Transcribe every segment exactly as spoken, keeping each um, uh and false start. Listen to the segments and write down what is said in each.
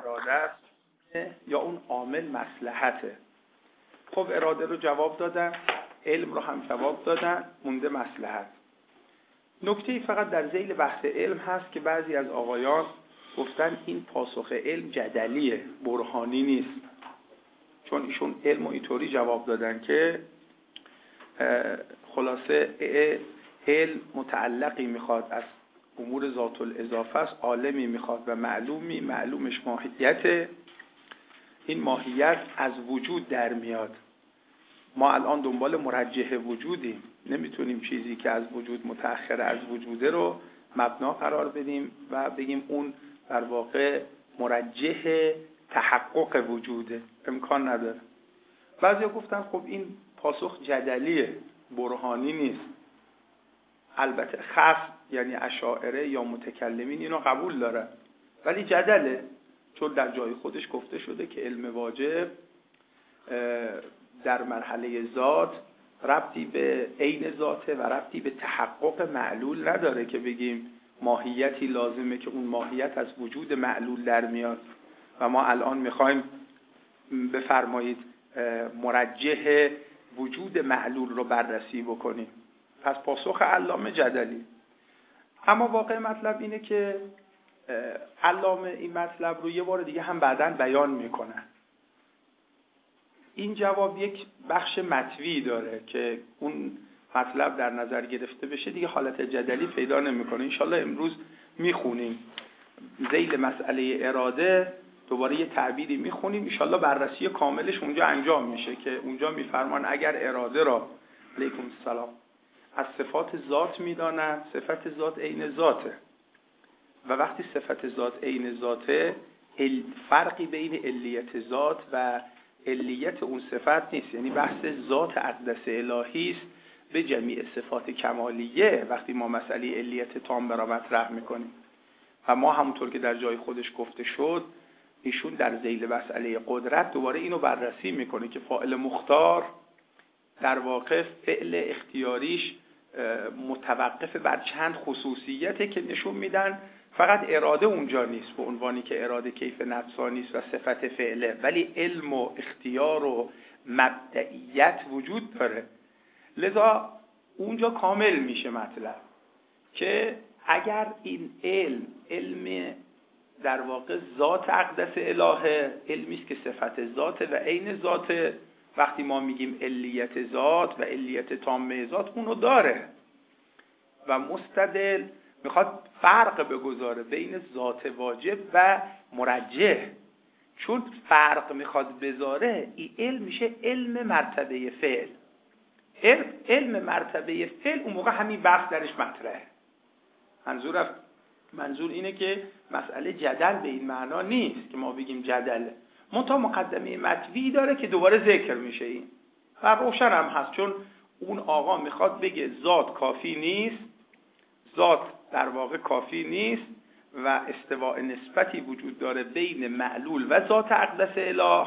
اراده است یا اون عامل مصلحته. خب اراده رو جواب دادن، علم رو هم جواب دادن، مونده مصلحت. نکته‌ای فقط در ذیل بحث علم هست که بعضی از آقایان گفتن این پاسخ علم جدلیه، برهانی نیست. چون ایشون علم و اینطوری جواب دادن که خلاصه علم متعلقی میخواد از امور ذات الاضافه است، عالمی میخواد و معلومی، معلومش ماهیت، این ماهیت از وجود در میاد. ما الان دنبال مرجح وجودیم، نمیتونیم چیزی که از وجود متأخر از وجوده رو مبنا قرار بدیم و بگیم اون در واقع مرجح تحقق وجوده، امکان نداره. بعضیا گفتن خب این پاسخ جدلیه، برهانی نیست. البته خاص یعنی اشاعره یا متکلمین اینو قبول دارن، ولی جدله، چون در جای خودش گفته شده که علم واجب در مرحله ذات ربطی به عین ذاته و ربطی به تحقق معلول نداره که بگیم ماهیتی لازمه که اون ماهیت از وجود معلول در میاد و ما الان میخوایم بفرمایید مرجح وجود معلول رو بررسی بکنیم. پس پاسخ علامه جدلی. اما واقع مطلب اینه که علامه این مطلب رو یه بار دیگه هم بعداً بیان میکنه. این جواب یک بخش مطوی داره که اون مطلب در نظر گرفته بشه دیگه حالت جدلی پیدا نمیکنه. انشالله امروز میخونیم ذیل مسئله اراده، دوباره یه تعبیری میخونیم، انشالله بررسی کاملش اونجا انجام میشه که اونجا میفرمان اگر اراده را علیکم السلام از صفات ذات میدانند، صفت ذات عین ذاته و وقتی صفت ذات عین ذاته فرقی بین علیت ذات و علیت اون صفت نیست. یعنی بحث ذات اقدس الهی است به جمیع صفات کمالیه وقتی ما مسئله علیت تام را مطرح میکنیم. و ما همونطور که در جای خودش گفته شد ایشون در ذیل مسئله قدرت دوباره اینو بررسی میکنه که فاعل مختار در واقع فعل اختیاریش متوقف بر چند خصوصیته که نشون میدن فقط اراده اونجا نیست به عنوانی که اراده کیف نفسانی است و صفت فعله، ولی علم و اختیار و مبدئیت وجود داره. لذا اونجا کامل میشه مطلب که اگر این علم علم در واقع ذات اقدس الهه، علمی است که صفت ذات و عین ذات، وقتی ما میگیم علیت ذات و علیت تامه ذات اونو داره و مستدل میخواد فرق بگذاره بین ذات واجب و مرجح. چون فرق میخواد بذاره این علم میشه علم مرتبه فعل. علم, علم مرتبه فعل اون موقع همین بحث درش مطرحه. منظور منظور اینه که مسئله جدل به این معنا نیست که ما بگیم جدله، منتها مقدمه مطوی داره که دوباره ذکر میشه این و روشن هم هست. چون اون آقا میخواد بگه ذات کافی نیست، ذات در واقع کافی نیست و استواء نسبتی وجود داره بین معلول و ذات اقدس اله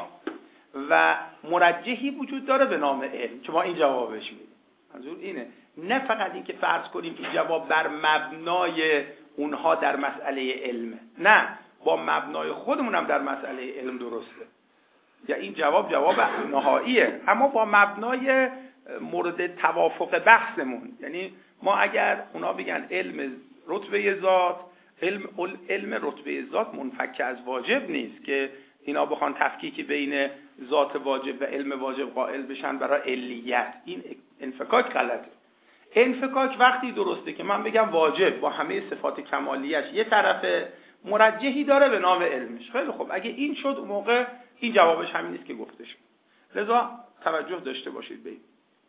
و مرجحی وجود داره به نام علم که ما این جوابش میدیم. منظور اینه، نه فقط این که فرض کنیم این جواب بر مبنای اونها در مسئله علمه، نه با مبنای خودمون هم در مسئله علم درسته. یا این جواب جواب نهاییه اما با مبنای مورد توافق بحثمون. یعنی ما اگر اونا بگن علم رتبه ذات، علم علم رتبه ذات منفک از واجب نیست که اینا بخوان تفکیکی بین ذات واجب و علم واجب قائل بشن برای علیت، این انفکاک غلطه. انفکاک وقتی درسته که من بگم واجب با همه صفات کمالیش یه طرف مرجحی داره به نام علمش. خیلی خوب، اگه این شد اون موقع این جوابش همین نیست که گفته شد. لذا توجه داشته باشید به این.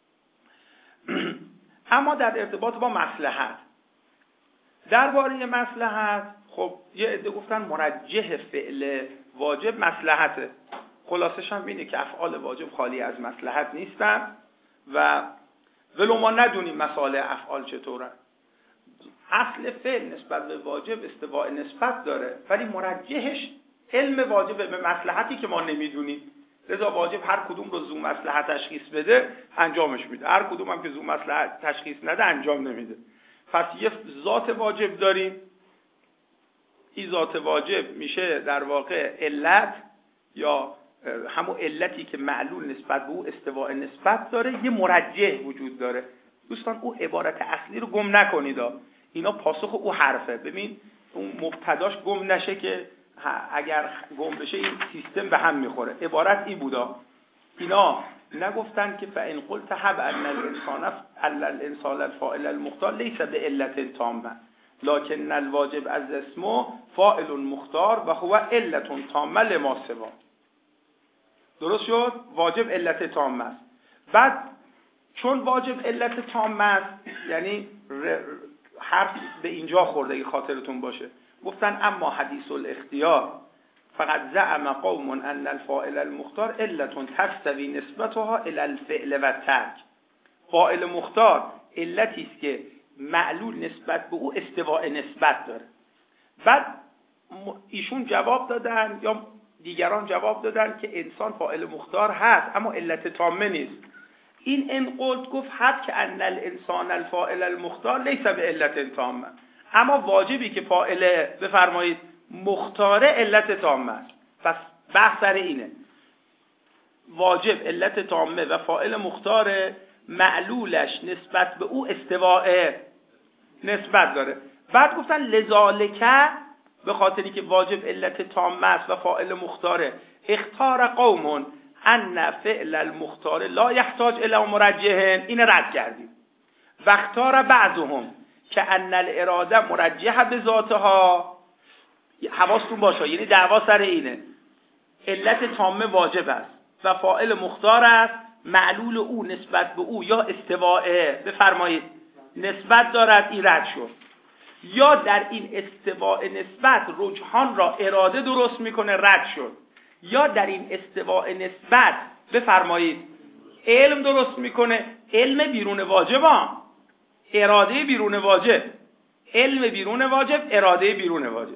اما در ارتباط با مصلحت، درباره مصلحت خب یه عده گفتن مرجح فعل واجب مصلحته. خلاصش هم اینه که افعال واجب خالی از مصلحت نیستن و ولو ما ندونیم مسائل افعال چطوره. اصل فعل نسبت به واجب استواء نسبت داره ولی مرجحش علم واجب به مصلحتی که ما نمیدونیم. لذا واجب هر کدوم رو ذو مصلحت تشخیص بده انجامش میده، هر کدوم هم که ذو مصلحت تشخیص نده انجام نمیده. پس یه ذات واجب داریم این ذات واجب میشه در واقع علت یا همون علتی که معلول نسبت به او استواء نسبت داره، یه مرجح وجود داره. دوستان او عبارت اصلی رو گم نکنید، اینا پاسخ او حرفه. ببین اون مبتداش گم نشه که اگر گم بشه این سیستم به هم میخوره. عبارت این بودا، اینا نگفتن که فإن قلت هب ان الانسان الانسان الفاعل المختار لیس بعلت تامه لكن الواجب از اسمه فاعل مختار و هو علت تامه لما سوا. درست شد؟ واجب علت تامه است. بعد چون واجب علت تامه است، یعنی حرف به اینجا خورده اگه خاطرتون باشه، گفتن اما حدیث الاختیار فقط زعم قوم ان الفاعل المختار علت تستوی نسبتها الى الفعل و ترک. فاعل مختار علتی است که معلول نسبت به او استواء نسبت داره. بعد ایشون جواب دادن یا دیگران جواب دادن که انسان فاعل مختار هست اما علت تامه نیست. این انقلت گفت حد که ان الانسان الفاعل المختار لیس به علت تامه، اما واجبی که فاعل بفرمایید مختاره علت تامه است. پس بحث سر اینه، واجب علت تامه و فاعل مختاره، معلولش نسبت به او استواء نسبت داره. بعد گفتن لذالک، به خاطری که واجب علت تامه است و فاعل مختاره، اختار قوم ان فعل المختار لا یحتاج الی مرجح، این رد کردیم. و اختار بعضهم که ان الاراده مرجحه به ذاتها. حواستون باشه، یعنی دعوا سر اینه، علت تامه واجب است و فاعل مختار است، معلول او نسبت به او یا استواء بفرمایید نسبت دارد، این رد شد. یا در این استواء نسبت رجحان را اراده درست میکنه، رد شد. یا در این استواء نسبت بفرمایید علم درست میکنه، علم بیرون واجب ها، اراده بیرون واجب، علم بیرون واجب، اراده بیرون واجب.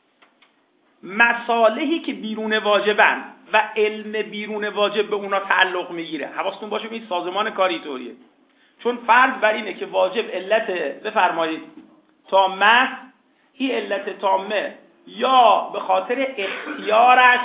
مصالحی که بیرون واجبن و علم بیرون واجب به اونا تعلق میگیره. حواستون باشه این سازمان کاری طوریه. چون فرض بر اینه که واجب علت بفرمایید تامه، این علت تامه یا به خاطر اختیارش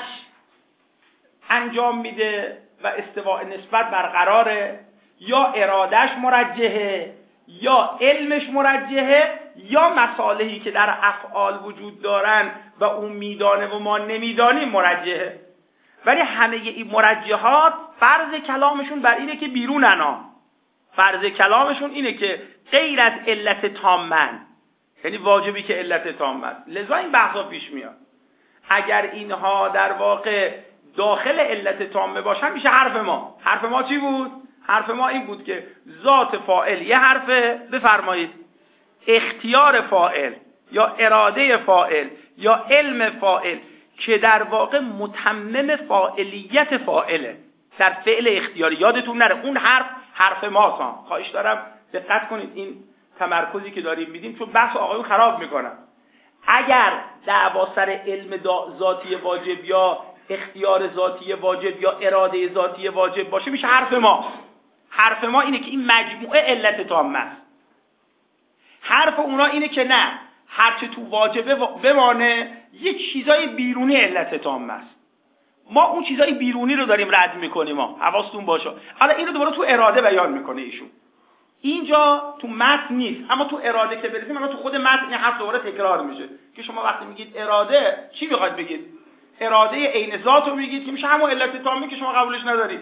انجام میده و استواء نسبت برقراره، یا ارادش مرجحه، یا علمش مرجحه، یا مصالحی که در افعال وجود دارن و اون میدانه و ما نمیدانیم مرجحه. ولی همه این مرجحات فرض کلامشون بر اینه که بیرونن، فرض کلامشون اینه که غیر از علت تامن، یعنی واجبی که علت تامه است. لذا این بحثا پیش میاد. اگر اینها در واقع داخل علت تامه باشن میشه حرف ما. حرف ما چی بود؟ حرف ما این بود که ذات فاعل یه حرفه، بفرمایید اختیار فاعل یا اراده فاعل یا علم فاعل که در واقع متمم فاعلیت فاعله در فعل اختیاری. یادتون نره اون حرف حرف ماست. خواهش دارم دقت کنید این تمرکزی که داریم میدیم، چون بحث آقایون خراب میکنن. اگر دعوا سر علم ذاتی واجب یا اختیار ذاتی واجب یا اراده ذاتی واجب باشه میشه حرف ما. حرف ما اینه که این مجموعه علت تامه است. حرف اونا اینه که نه، هرچه تو واجبه بمانه یک چیزای بیرونی علت تامه است. ما اون چیزای بیرونی رو داریم رد میکنیم. ما حواستون باشه. حالا اینو دوباره تو اراده بیان میکنه ایشون. اینجا تو متن نیست، اما تو اراده که برسیم، اما تو خود متن این حرف دوباره تکرار میشه که شما وقتی میگید اراده چی میخواید بگید؟ اراده عین ذات رو میگید که میشه همون علت تامه که شما قبولش ندارید.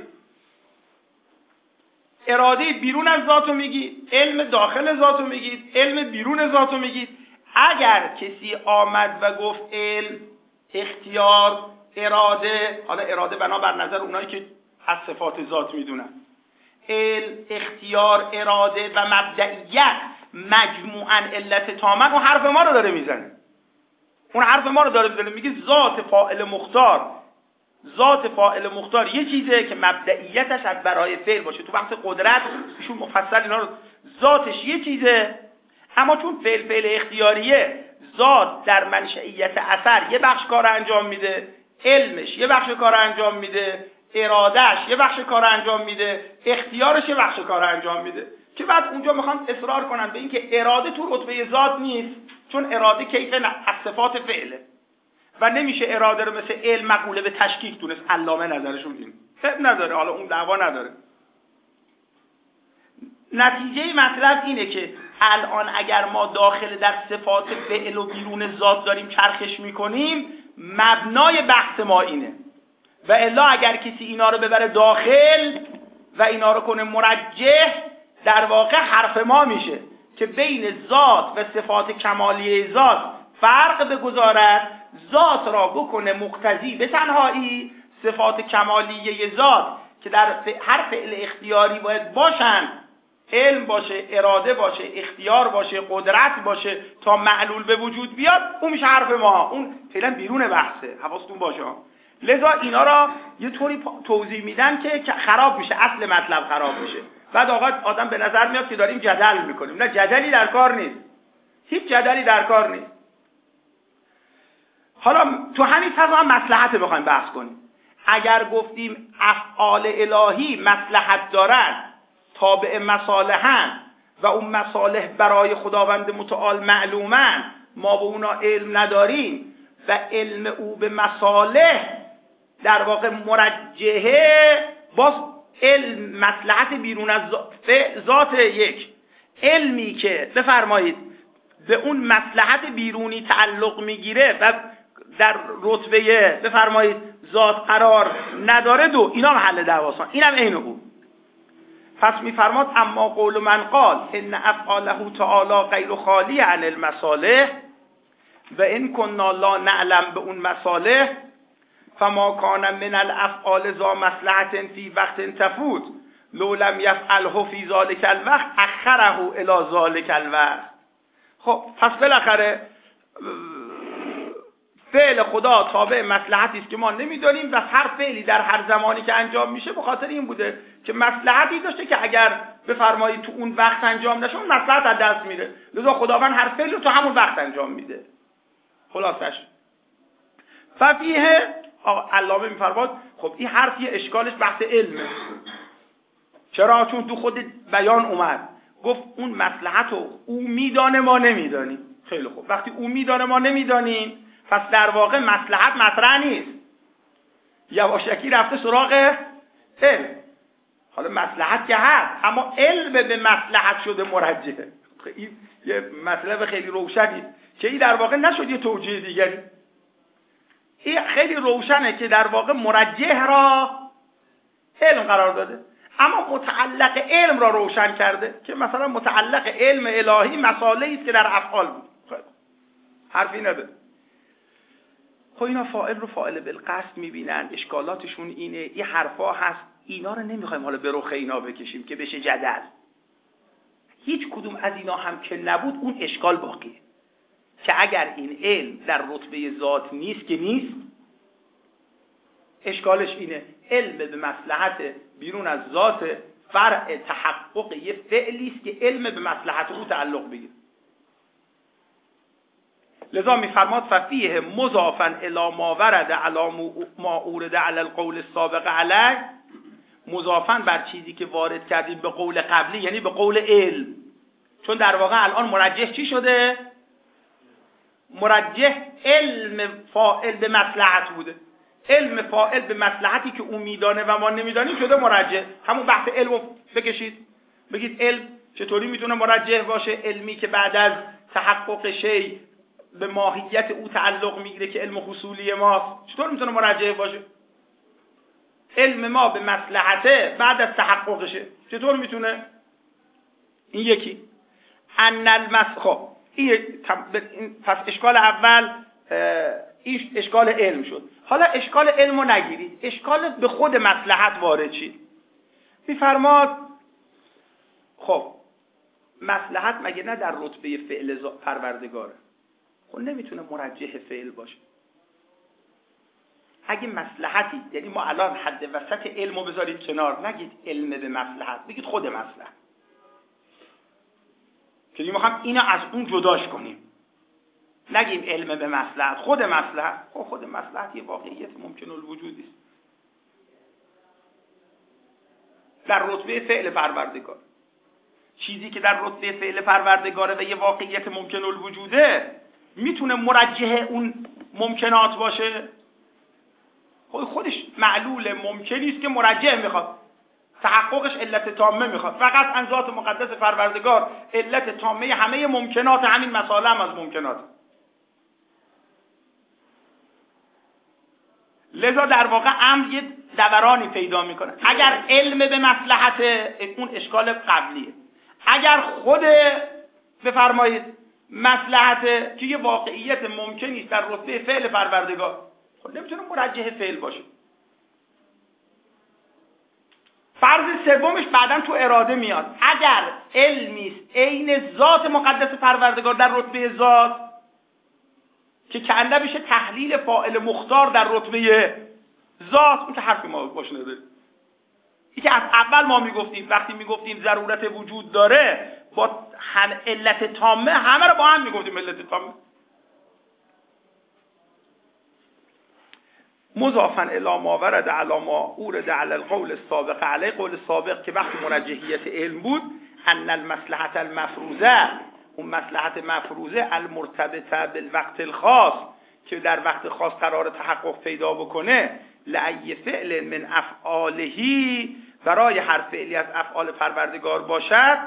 اراده بیرون از ذات رو میگید، علم داخل ذات رو میگید، علم بیرون ذات رو میگید. اگر کسی آمد و گفت علم، اختیار، اراده، حالا اراده بنابر نظر اونایی که از صفات ذات میدونن، علم، اختیار، اراده و مبدئیت مجموعاً علت تامه، اون حرف ما رو داره میزنه. اون حرف ما رو داره میزنه، میگه ذات فاعل مختار، ذات فاعل مختار یه چیزه که مبدئیتش از برای فعل باشه. تو بحث قدرت ایشون مفصل اینا رو، ذاتش یه چیزه، اما چون فعل فعل اختیاریه، ذات در منشئیت اثر یه بخش کار انجام میده، علمش یه بخش کار انجام میده، ارادهش یه بخش کار انجام میده، اختیارش یه بخش کار انجام میده. که بعد اونجا میخوان اصرار کنن به این که اراده تو رتبه ذات نیست، چون اراده کیف از صفات فعله و نمیشه اراده رو مثل علم مقوله به تشکیک دونست. علامه نظرشون این فهم نداره، حالا اون دعوا نداره. نتیجه مطلب اینه که الان اگر ما داخل در صفات فعل و بیرون ذات داریم چرخش میکنیم، مبنای بحث ما اینه. و الا اگر کسی اینا رو ببره داخل و اینا رو کنه مرجح، در واقع حرف ما میشه که بین ذات و صفات کمالیه ذات فرق بگذارد، ذات را بکنه مقتضی به تنهایی، صفات کمالیه ذات که در هر فعل اختیاری باید باشن، علم باشه، اراده باشه، اختیار باشه، قدرت باشه تا معلول به وجود بیاد، اون میشه حرف ما. اون فعلا بیرون بحثه، حواستون باشه. لذا اینا را یه طوری توضیح میدن که خراب میشه، اصل مطلب خراب میشه. بعد آقا آدم به نظر میاد که داریم جدل میکنیم. نه، جدلی در کار نیست، هیچ جدلی در کار نیست. حالا تو همین فضا هم مصلحت بخوایم بحث کنیم. اگر گفتیم افعال الهی مصلحت دارن، تابع مصالحن و اون مصالح برای خداوند متعال معلومن، ما به اونا علم نداریم و علم او به مصالح در واقع مرجحه، باز علم مصلحت بیرون از ذات یک علمی که بفرمایید به اون مصلحت بیرونی تعلق میگیره و در رتبه بفرمایید ذات قرار نداره، دو اینا محل دعواست. اینم عین او. پس میفرماد اما قول من قال ان افعاله تعالی غیر خالی عن المصالح و ان كنا لا نعلم به اون مصالح فما کان من الافعال ذا مصلحت فی وقت تفوت لو لم یفعله فی ذلک الوقت اخره الی ذلک الوقت. خب پس بالاخره فعل خدا تابع مصلحتی است که ما نمیدانیم و هر فعلی در هر زمانی که انجام میشه به خاطر این بوده که مصلحتی داشته که اگر بفرمایید تو اون وقت انجام نشه اون مصلحت از دست میره، لذا خداوند هر فعلی رو تو همون وقت انجام میده. خلاصش ففیه علامه میفرماد خب این حرف یه اشکالش بحث علمه. چرا؟ چون تو خود بیان اومد گفت اون مصلحت رو او میدانه ما نمیدانیم. خیلی خوب، وقتی او میدانه ما نمیدانیم پس در واقع مصلحت مطرح نیست، یواشکی رفته سراغ علم. حالا مصلحت که هست اما علم به مصلحت شده مرجحه. این یه مطلب خیلی روشنی که این در واقع نشد یه توجیه دیگری. این خیلی روشنه که در واقع مرجح را علم قرار داده اما متعلق علم را روشن کرده که مثلا متعلق علم الهی مصالحی است که در افعال بود. حرفی نداره. خب اینا فاعل رو فاعل بالقصد میبینن، اشکالاتشون اینه، این حرفا هست. اینا رو نمیخوایم حالا به رخ اینا بکشیم که بشه جدل. هیچ کدوم از اینا هم که نبود اون اشکال باقیه که اگر این علم در رتبه ذات نیست که نیست. اشکالش اینه علم به مصلحت بیرون از ذات فرع تحقق یه فعلی است که علم به مصلحت او تعلق بگیره. لذا میفرماد ففیه مضافا الی ما ورد علی ما اورد علی القول السابق علیه، مضافا بر چیزی که وارد کردیم به قول قبلی، یعنی به قول علم. چون در واقع الان مرجح چی شده؟ مرجح علم فاعل به مصلحت بوده. علم فاعل به مصلحتی که او میدانه و ما نمیدانیم شده مرجح. همون بحث علم رو بکشید، بگید علم چطوری میتونه مرجح باشه؟ علمی که بعد از تحقق شی به ماهیت او تعلق میگیره که علم حصولی ماست، چطور میتونه مرجح باشه؟ علم ما به مصلحته بعد از تحققشه، چطور میتونه؟ این یکی ان المس خب این پس اشکال اول این اشکال علم شد. حالا اشکال علم رو نگیرید، اشکال به خود مصلحت وارد شید. میفرماد خب مصلحت مگه نه در رتبه فعل پروردگاره؟ خب نمیتونه مرجح فعل باشه. اگه مصلحتی، یعنی ما الان حد وسط علمو بذارید کنار، نگید علم به مصلحت، بگید خود مصلحت، که ما هم اینو از اون جداش کنیم. نگیم علم به مصلحت، خود مصلحت. خب خود مصلحت یه واقعیت ممکن الوجودی است در رتبه فعل پروردگار. چیزی که در رتبه فعل پروردگاره و یه واقعیت ممکن الوجوده میتونه مرجح اون ممکنات باشه؟ خود خودش معلول ممکنی است که مرجح میخواد، تحققش علت تامه میخواد. فقط ان ذات مقدس پروردگار علت تامه همه ممکنات، همین مسائل هم از ممکنات. لذا در واقع امر یه دورانی پیدا میکنه. اگر علم به مصلحت، اون اشکال قبلیه. اگر خود بفرمایید مصلحت که یه واقعیت ممکنی است در رتبه فعل پروردگار، خب نمیتونه مرجح فعل باشه. فرض سومش بعداً تو اراده میاد. اگر علمی است عین ذات مقدس پروردگار در رتبه ذات که کنده بشه تحلیل فاعل مختار در رتبه ذات، اون که حرفی ما باش نداره. این که از اول ما میگفتیم وقتی میگفتیم ضرورت وجود داره با هم علت تامه، همه رو با هم میگفتیم علت تامه. مضافاً الی ما ورد علی ما اورد علی القول السابق علی قول سابق که وقتی مرجحیت علم بود، ان المصلحت المفروضه، اون مصلحت مفروضه المرتبطه بالوقت الخاص که در وقت خاص قرار تحقق پیدا بکنه، لأی فعل من افعالهی، برای هر فعلی از افعال پروردگار باشد،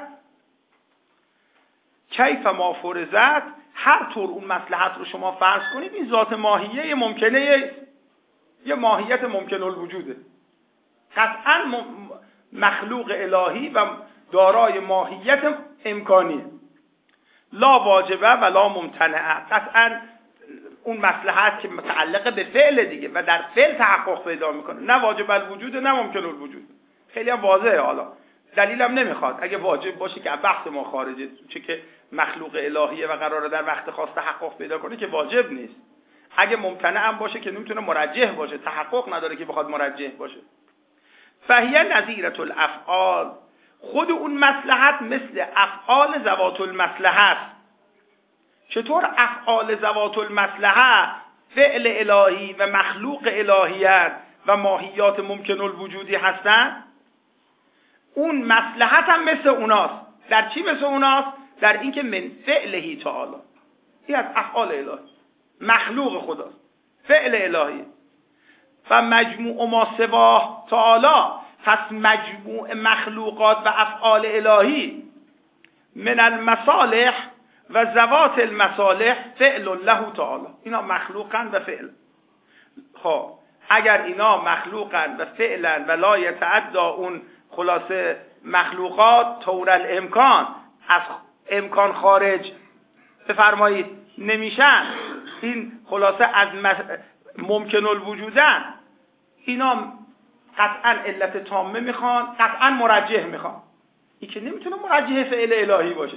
کیف ما فرضت، هر طور اون مصلحت رو شما فرض کنید، این ذات ماهیه ممکنه، یه ماهیت ممکن الوجوده، قطعا مخلوق الهی و دارای ماهیت امکانیه، لا واجبه و لا ممتنعه. قطعا اون مصلحت که متعلق به فعل دیگه و در فعل تحقق پیدا میکنه، نه واجب الوجود نه ممکن الوجود. خیلی هم واضحه. حالا دلیلم نمیخواد اگه واجب باشه که بحث ما خارجه، چه که مخلوق الهیه و قراره در وقت خاص تحقق پیدا کنه که واجب نیست. اگه ممتنع هم باشه که نمیتونه مرجح باشه، تحقق نداره که بخواد مرجح باشه. فهیه نظیرة الافعال، خود اون مصلحت مثل افعال ذوات المصلحه است. چطور افعال ذوات المصلحه فعل الهی و مخلوق الهیت و ماهیات ممکن الوجودی هستن؟ اون مصلحت هم مثل اوناست. در چی مثل اوناست؟ در اینکه من فعلهی تعالی، این از افعال الهی، مخلوق خداست، فعل الهی. و مجموع ما سواه تعالی، پس مجموع مخلوقات و افعال الهی من المصالح و ذوات المصالح فعل له تعالی، اینا مخلوقن و فعل. خب اگر اینا مخلوقن و فعلن و لا یتعدى اون خلاصه مخلوقات طور الامکان از امکان خارج بفرمایید نمیشن، این خلاصه از ممکن الوجودن، اینا قطعا علت تامه میخوان، قطعا مرجح میخوان. این که نمیتونه مرجح فعل الهی باشه.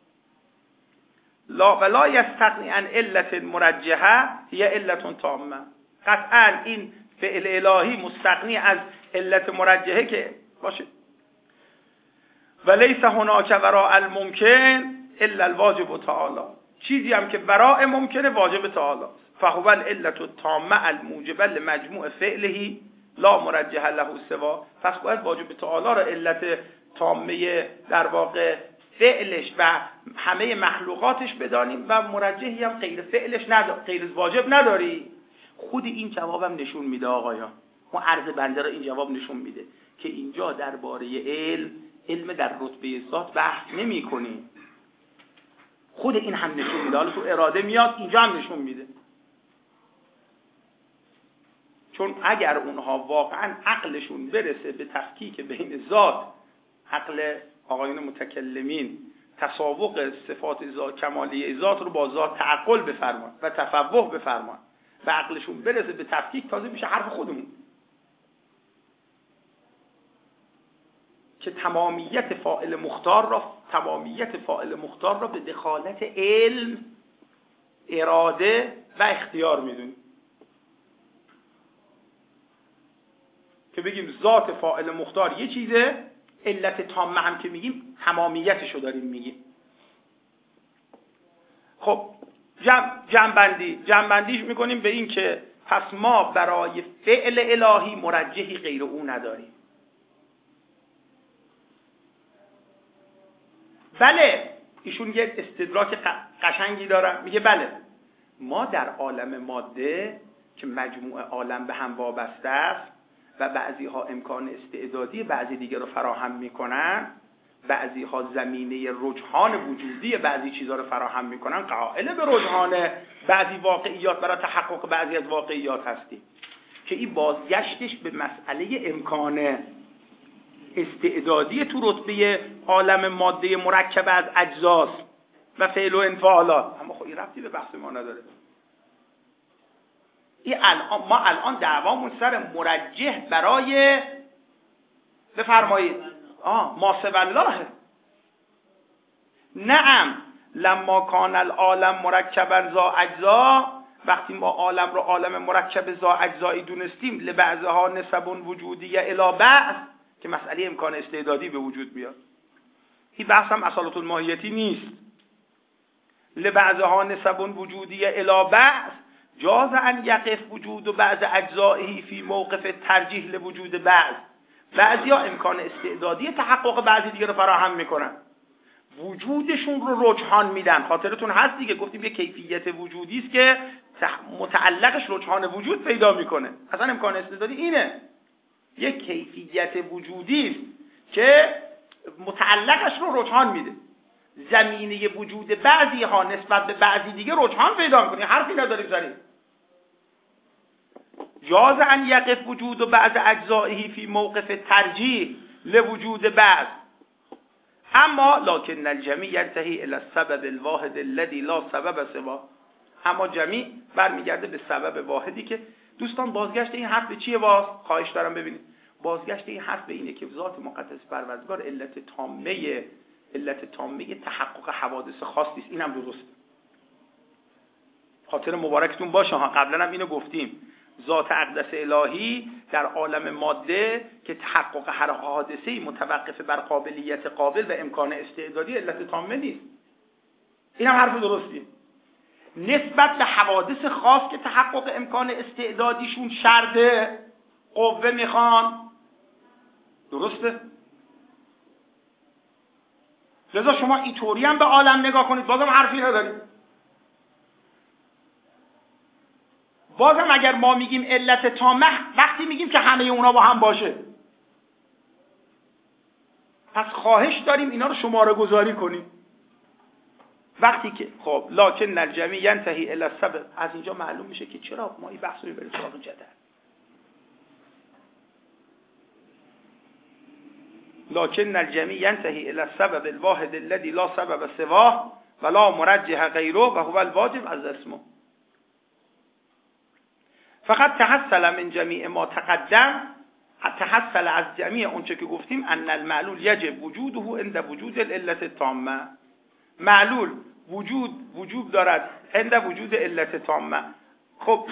لا ولا یستغنی عن علت مرجحه هی علت تامه، قطعا این فعل الهی مستغنی از علت مرجحه که باشه. ولیس هناک وراء الممکن الا الواجب تعالی، چیزی هم که وراء ممکنه واجب تعالی. فهو العلت التامه الموجبه لمجموع فعله لا مرجح له سوا، پس باید واجب تعالی را علت تامه در واقع فعلش و همه مخلوقاتش بدانیم و مرجحی هم غیر فعلش نداری، غیر واجب نداری. خود این جوابم نشون میده آقایان، ما عرض بنده را این جواب نشون میده که اینجا درباره علم علم در رتبه ذات بحث نمی کنیم. خود این هم نشون میده، حالا تو اراده میاد اینجا هم نشون میده. چون اگر اونها واقعا عقلشون برسه به تفکیک بین ذات، عقل آقایون متکلمین تساوق صفات ذات کمالیه ذات رو با ذات تعقل بفرمان و تفوه بفرمان و عقلشون برسه به تفکیک، تازه میشه حرف خودمون که تمامیت فاعل مختار را تمامیت فاعل مختار را به دخالت علم، اراده و اختیار میدونیم. که بگیم ذات فاعل مختار یه چیزه، علت تامه هم که میگیم تمامیتشو داریم میگیم. خب جمع جمع‌بندی جمع‌بندیش میکنیم به این که پس ما برای فعل الهی مرجحی غیر او نداریم. بله ایشون یه استدراک قشنگی دارن، میگه بله ما در عالم ماده که مجموع عالم به هم وابسته است و بعضی ها امکان استعدادی بعضی دیگه رو فراهم میکنن، بعضی ها زمینه رجحان وجودی بعضی چیزها رو فراهم میکنن، قائل به رجحان بعضی واقعیات برای تحقق بعضی از واقعیات هستیم که این بازگشتش به مسئله امکان استعدادی تو رتبه عالم ماده مرکب از اجزاست و فعل و انفعالات. اما خب این ربطی به بحث ما نداره. این الان ما الان دعوامون سر مرجح برای بفرمایید آه ما سوى الله. نعم لما کان العالم مرکبا ذا اجزا، وقتی ما عالم رو عالم مرکب ذا اجزایی دونستیم، لبعضها نسب وجودی الی بعض، که مسئله امکان استعدادی به وجود بیاد. این بحث هم اصالت الماهیتی نیست. لبعضها نسب وجودی الی بعض جاز ان یقف وجود بعض اجزائه فی موقف ترجیح لوجود بعض. بعضیا امکان استعدادی تحقق بعضی دیگه رو فراهم میکنن، وجودشون رو رجحان میدن. خاطرتون هست دیگه گفتیم یه کیفیت وجودی است که متعلقش رجحان وجود پیدا میکنه. اصلا امکان استعدادی اینه، یه کیفیت وجودی است که متعلقش رو رجحان میده. زمینه وجود بعضی ها نسبت به بعضی دیگه رجحان پیدا میکنه. حرفی نداریم زنیم. جاز ان یقف وجود و بعض اجزائه فی موقف ترجیح لوجود بعض، اما لکن الجمیع ینتهی الی السبب الواحد الذی لا سبب سوا. اما جمیع برمیگرده به سبب واحدی که دوستان بازگشت این حرف به چیه؟ باز خواهش دارم ببینید، بازگشت این حرف به اینه که ذات مقدس پروردگار علت تامه علت تامه تحقق حوادث خاصی است. اینم درسته. خاطر مبارکتون باشه ها، قبلا هم اینو گفتیم، ذات اقدس الهی در عالم ماده که تحقق هر حادثه‌ای متوقف بر قابلیت قابل و امکان استعدادی علت تامه نیست. اینم حرف درستی. نسبت به حوادث خاص که تحقق امکان استعدادیشون شرطه، قوه میخوان. درسته؟ لذا شما اینطوری هم به عالم نگاه کنید بازم حرفی ندارید. بازم اگر ما میگیم علت تامه، وقتی میگیم که همه اونا با هم باشه، پس خواهش داریم اینا رو شماره گذاری کنیم. وقتی که خب لکن الجمیع ینتهی الی السبب، از اینجا معلوم میشه که چرا ما این بحث رو بریم سراغ جدل. لکن الجمیع ینتهی الی السبب الواحد الذی لا سبب سواه ولا مرجح غیره و هو الواجب از اسمه. فقط تحصل من جمیع ما تقدم، تحصل از جمیع اونچه که گفتیم، ان المعلول یجب وجوده عند وجود العلت التامه. معلول وجود وجود دارد عند وجود علت تامه. خب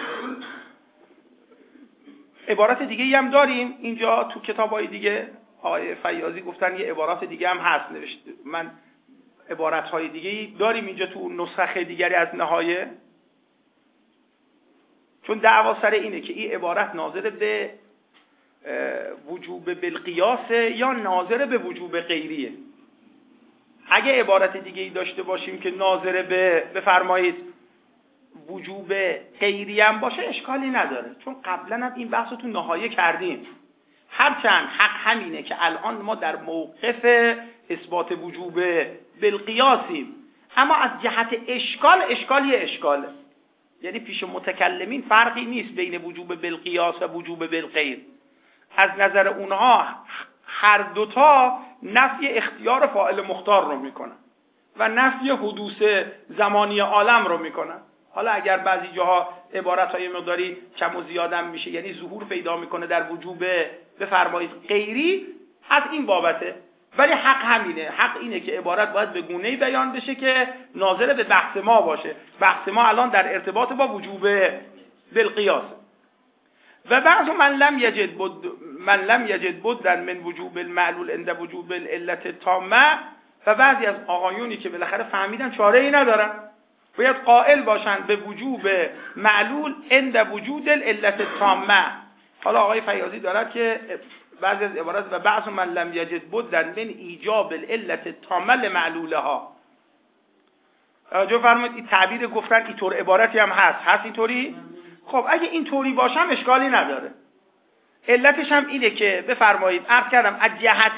عبارت دیگه هم داریم اینجا تو کتابای دیگه، آقای فیاضی گفتن یه عبارات دیگه هم هست نوشته. من عبارت‌های دیگه داریم اینجا تو نسخه دیگری از نهایه، چون دعوا سر اینه که این عبارت ناظر به وجوب بالقیاس یا ناظر به وجوب غیریه. اگه عبارت دیگه ای داشته باشیم که ناظر به بفرمایید وجوب غیری هم باشه اشکالی نداره، چون قبلا هم این بحث رو تو نهایه کردیم. هرچند حق همینه که الان ما در موقف اثبات وجوب بالقیاسیم، اما از جهت اشکال اشکالی اشکاله. یعنی پیش متکلمین فرقی نیست بین وجوب بالقیاس و وجوب بالغیر. از نظر اونها هر دوتا نفی اختیار فاعل مختار رو میکنن و نفی حدوث زمانی عالم رو میکنن. حالا اگر بعضی جاها عبارت‌های مقداری کم و زیادم میشه، یعنی ظهور پیدا میکنه در وجوب بفرمایید غیری، از این بابته. ولی حق همینه، حق اینه که عبارت باید به گونه‌ای بیان بشه که ناظر به بحث ما باشه. بحث ما الان در ارتباط با وجوب بالقیاس. و بعض من لم یجد بود من لم یجد بدن من وجوب المعلول عند وجوب العلت التامه، و بعضی از آقایونی که بالاخره فهمیدن چاره ای ندارن، باید قائل باشند به وجوب معلول عند وجود العلت التامه. حالا آقای فیاضی دارد که بعضی از عبارات و بعض من لم یجد بودن من ایجاب العلت تامل معلولها. جو فرمود این تعبیر گفتن اینطور عبارتی هم هست هست اینطوری. خب اگه اینطوری باشه هم اشکالی نداره. علتش هم اینه که بفرمایید عرض کردم از جهت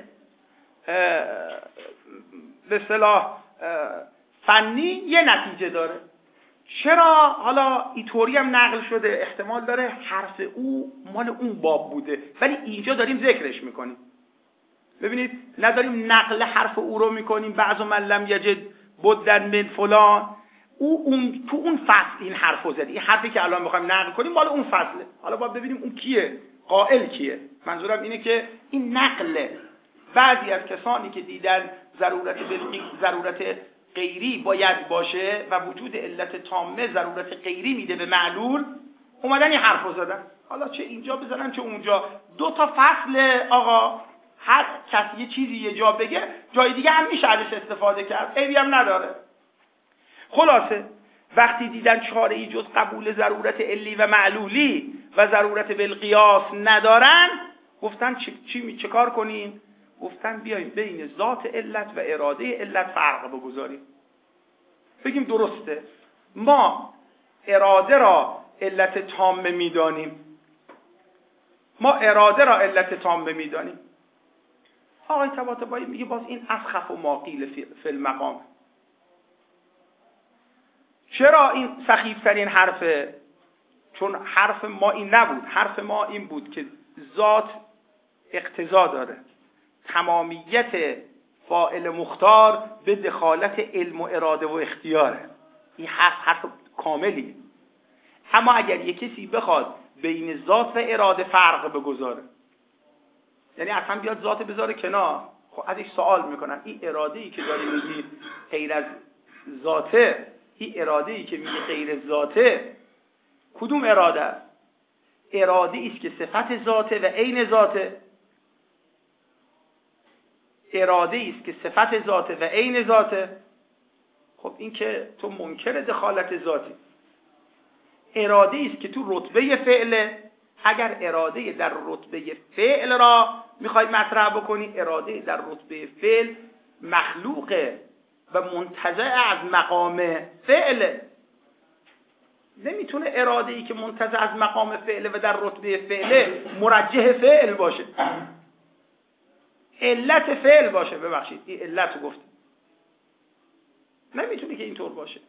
به اصطلاح فنی یه نتیجه داره. چرا حالا اینطوری هم نقل شده؟ احتمال داره حرف او مال اون باب بوده ولی اینجا داریم ذکرش میکنیم. ببینید نداریم نقل حرف او رو میکنیم بعض من لم یجد بدن من فلان، او اون تو اون فصل این حرفو زد. این حرفی که الان میخوایم نقل کنیم مال اون فصله. حالا باید ببینیم اون کیه، قائل کیه. منظورم اینه که این نقل بعضی از کسانی که دیدن ضرورت ضرورت غیری باید باشه و وجود علت تامه ضرورت غیری میده به معلول، اومدن این حرفو زدن. حالا چه اینجا بزنن چه اونجا، دو تا فصل آقا، هر کسی یه چیزی یه جا بگه جای دیگه هم میشه ازش استفاده کرد، عیبی هم نداره. خلاصه وقتی دیدن چاره ای جز قبول ضرورت علی و معلولی و ضرورت بالقیاس ندارن، گفتن چی چی چه کار کنیم؟ گفتن بیایم بین ذات علت و اراده علت فرق بگذاریم. بگیم درسته ما اراده را علت تامه میدانیم، ما اراده را علت تامه میدانیم. آقای طباطبایی میگه باز این اسخف و ماقیل فی المقام. چرا این سخیفترین حرفه؟ چون حرف ما این نبود. حرف ما این بود که ذات اقتضا داره، تمامیت فاعل مختار به دخالت علم و اراده و اختیاره. این حرف حرف کاملی. اما اگر یک کسی بخواد بین ذات و اراده فرق بگذاره، یعنی اصلا بیاد ذات بذاره کنار، خب ازش سوال میکنن این اراده ای که داری میگی غیر از ذاته، این اراده ای که میگی غیر ذاته، کدوم اراده است؟ اراده ای است که صفت ذاته و عین ذاته. اراده ای است که صفت ذاته و عین ذاته. خب این که تو منکر دخالت ذاتی. اراده ای است که تو رتبه فعله. اگر اراده در رتبه فعل را میخوای مطرح بکنی، اراده در رتبه فعل مخلوقه و منتزع از مقام فعل. نمیتونه اراده ای که منتزع از مقام فعل و در رتبه فعل مرجح فعل باشه، علت فعل باشه. ببخشید این علت گفت، نمیتونه که اینطور باشه.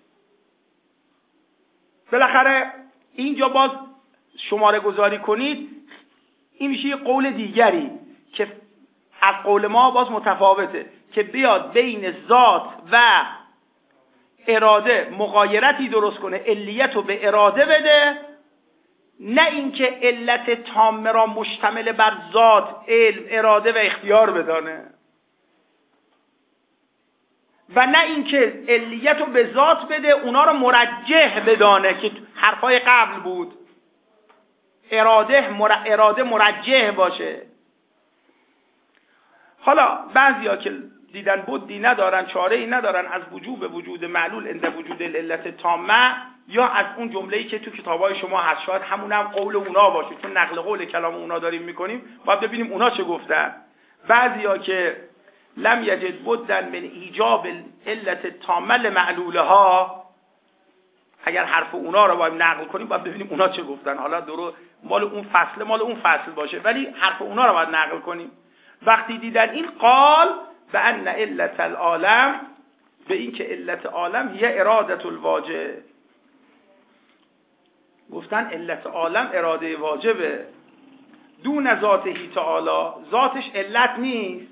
بالاخره اینجا باز شماره گذاری کنید، این میشه یه قول دیگری که از قول ما باز متفاوته، که بیاد بین ذات و اراده مغایرتی درست کنه، علیت رو به اراده بده، نه اینکه علت تامه را مشتمل بر ذات، علم، اراده و اختیار بدانه، و نه اینکه علیت رو به ذات بده اونا رو مرجح بدانه که حرفای قبل بود، اراده مر... اراده مرجح باشه. حالا بعضیا که دیدن بودی ندارن، چاره ای ندارن از وجوب وجود معلول عند وجود العلت تامه، یا از اون جمله‌ای که تو کتابای شما هست، شاید همون هم قول اونا باشه، چون نقل قول کلام اونا داریم میکنیم، باید ببینیم اونا چه گفتن. بعضیا که لم یجد بدن من ایجاب العلت تامه معلولها، اگر حرف اونا رو باید نقل کنیم باید ببینیم اونا چه گفتن. حالا درو مال اون فصل مال اون فصل باشه، ولی حرف اونا رو باید نقل کنیم. وقتی دیدن این قال به ان علت العالم، به این که علت عالم هی اراده الواجب، گفتن علت عالم اراده واجبه، دون ذاته تعالی، ذاتش علت نیست.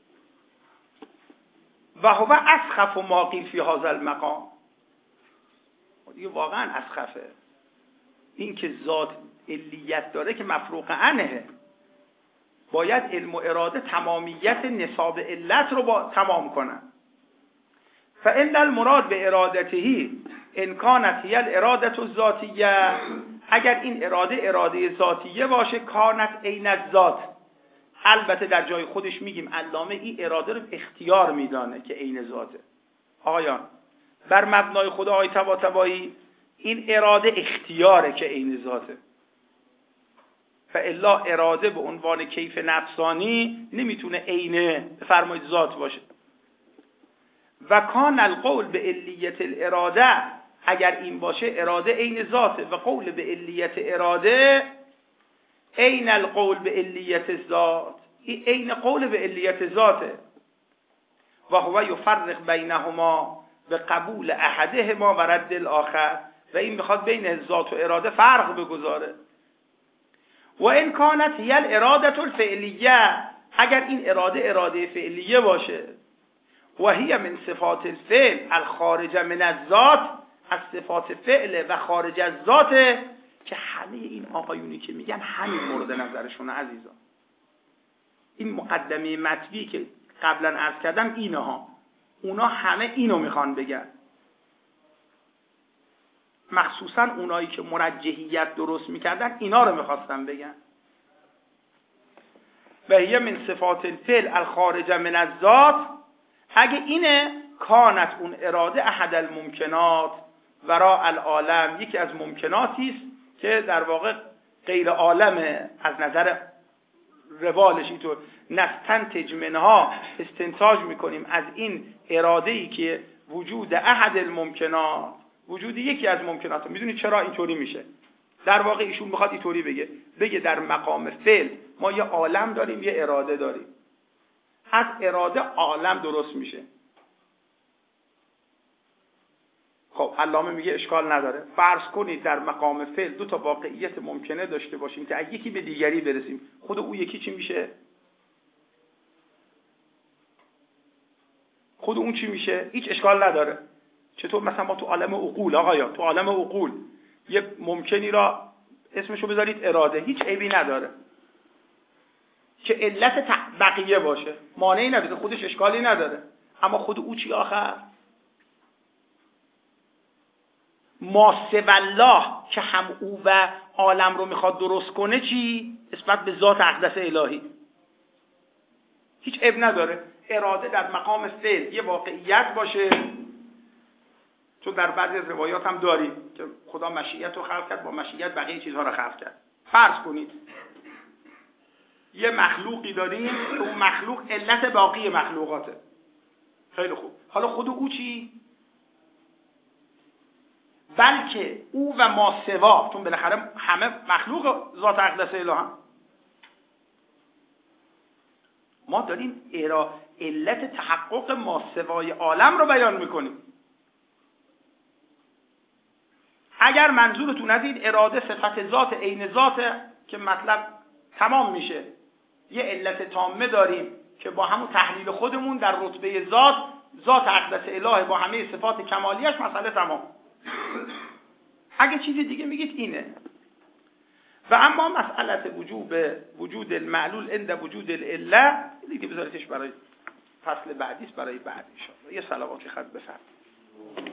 و هو اسخف و ماقیل فی هذا المقام، دیگه واقعا اسخفه. این که ذات علیت داره که مفروق عنه، باید علم و اراده تمامیت نصاب علت رو با تمام کنن. فإن المراد به ارادته ان کانت هی الاراده الذاتیه، اگر این اراده اراده ذاتیه باشه، کانت عین الذات. البته در جای خودش میگیم علامه این اراده رو اختیار میدانه که عین ذاته. آقایان بر مبنای خدا آقای طباطبایی این اراده اختیاره که عین ذاته. فالا اراده به عنوان کیف نفسانی نمیتونه عین بفرمایید ذات باشه. و کان القول به علیت الاراده، اگر این باشه اراده عین ذاته و قول به علیت اراده عین القول به علیت ذات، این عین قول به علیت ذاته. و هو یفرق بینهما به قبول احدهما و رد الاخر، و این میخواد بین ذات و اراده فرق بگذاره. و این کانت هی الاراده الفعلیه، اگر این اراده اراده فعلیه باشه، و هی من صفات الفعل الخارج من الذات، از صفات فعل و خارج از ذاته، که همه این آقایونی که میگن همین مورد نظرشونه عزیزان. این مقدمه مطوی که قبلا عرض کردم اینه ها، اونا همه اینو میخوان بگن، مخصوصا اونایی که مرجحیت درست میکردن اینا رو میخواستن بگن. و هی من صفات الفعل الخارج من الذات، اگه اینه کانت اون اراده احد الممکنات وراء العالم، یکی از ممکناتی است که در واقع غیر عالمه از نظر روالش. اینطور نستنتج منها، استنتاج میکنیم از این اراده‌ای که وجود احد الممکنات، وجود یکی از ممکنات. میدونید چرا اینطوری میشه؟ در واقع ایشون میخواد اینطوری بگه بگه در مقام فعل ما یه عالم داریم یه اراده داریم، از اراده عالم درست میشه. خب علامه میگه اشکال نداره، فرض کنید در مقام فعل دو تا واقعیت ممکنه داشته باشیم که از یکی به دیگری برسیم، خود او یکی چی میشه؟ خود اون چی میشه؟ هیچ اشکال نداره. چطور مثلا ما تو عالم عقول، آقایا تو عالم عقول یه ممکنی را اسمشو بذارید اراده، هیچ عیبی نداره که علت بقیه باشه، مانعی نداره، خودش اشکالی نداره. اما خود او چی آخر؟ ما سوی الله که هم او و عالم رو میخواد درست کنه چی؟ نسبت به ذات اقدس الهی هیچ عیب نداره اراده در مقام فعل یه واقعیت باشه، چون در بعضی از روایات هم داریم که خدا مشیت رو خلق کرد، با مشیت بقیه چیزها رو خلق کرد. فرض کنید یه مخلوقی داریم که اون مخلوق علت باقی مخلوقاته. خیلی خوب، حالا خود او چی؟ بلکه او و ما سوا، چون بالاخره همه مخلوق ذات اقدس الهی هم. ما داریم ارا علت تحقق ما سوای عالم رو بیان میکنیم. اگر منظورتون از این اراده صفت ذات عین ذاته که مطلب تمام میشه، یه علت تامه داریم که با همون تحلیل خودمون در رتبه ذات، ذات اقدس الهی با همه صفات کمالیش، مسئله تمام. اگه چیزی دیگه میگید اینه. و اما مسئله وجوب وجود المعلول عند وجود العله دیگه بذاریدش برای فصل بعدیست، برای بعد ان شاء الله. یه صلواتی خط بفرمایید.